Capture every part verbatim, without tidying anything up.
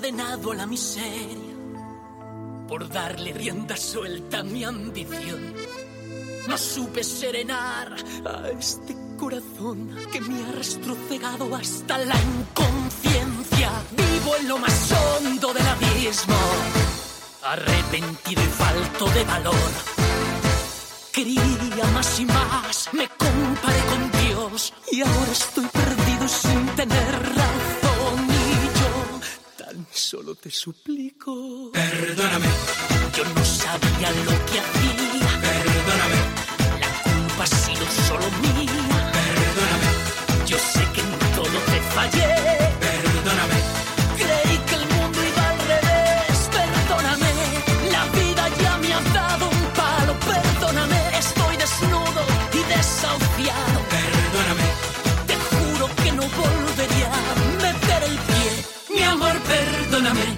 encadenado a la miseria por darle rienda suelta a mi ambición. No supe serenar a este corazón que me arrastró cegado hasta la inconsciencia. Vivo en lo más hondo del abismo, arrepentido y falto de valor. Quería más y más, me comparé con Dios y ahora estoy perdido sin tener razón. Y yo tan solo te suplico, perdóname. Yo no sabía lo que hacía, perdóname. La culpa ha sido solo mía, perdóname. Yo sé que en todo te fallé, perdóname. Creí que el mundo iba al revés, perdóname. La vida ya me ha dado un palo, perdóname. Estoy desnudo y desahuciado, perdóname. Te juro que no volvería a meter el pie. Mi amor, perdóname.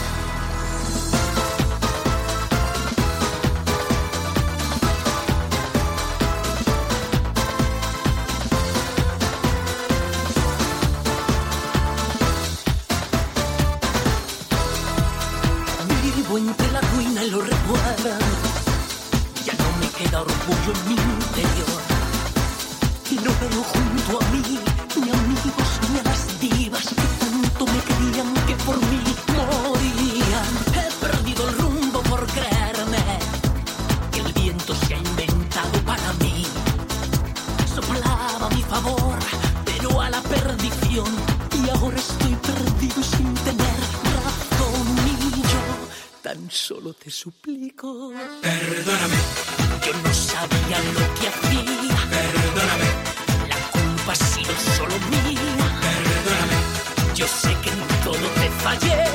Entre la ruina y lo recuerdan, ya no me queda orgullo en mi interior. Y no veo junto a mí ni amigos ni a las divas que tanto me querían, que por mí morían. He perdido el rumbo por creerme que el viento se ha inventado para mí. Soplaba a mi favor, pero a la perdición. Y ahora estoy perdido sin tener razón. Y yo tan solo te suplico, perdóname. Yo no sabía lo que hacía, perdóname. La culpa ha sido solo mía, perdóname. Yo sé que en todo te fallé,